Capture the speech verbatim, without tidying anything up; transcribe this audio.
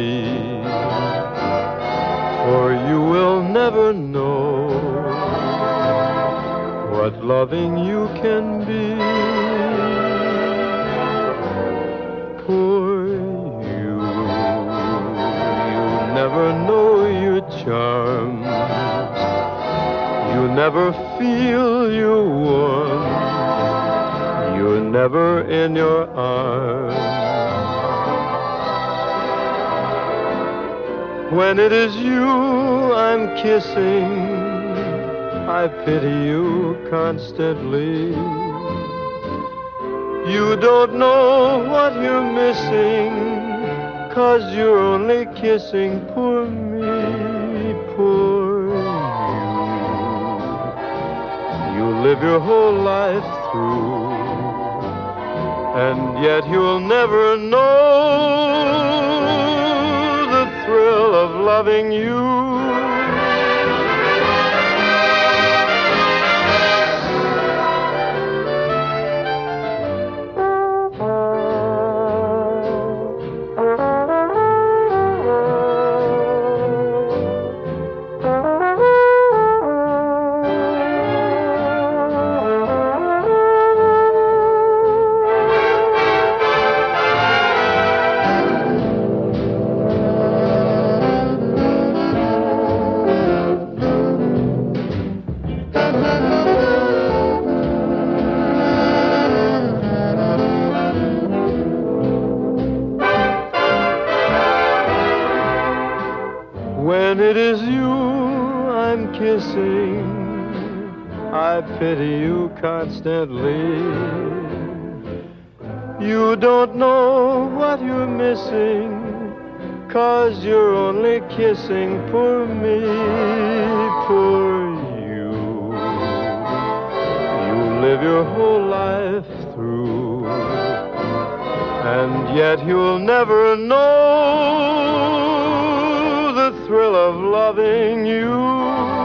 me, for you will never know what loving you can be. Poor you, you never know your charms, you never feel your warmth, you're never in your arms. When it is you I'm kissing, I pity you constantly. You don't know what you're missing, 'cause you're only kissing poor me, poor you. You live your whole life through, and yet you'll never know the thrill of loving you. When it is you I'm kissing, I pity you constantly. You don't know what you're missing, 'cause you're only kissing poor me, poor you. You live your whole life through, and yet you'll never know the thrill of loving you.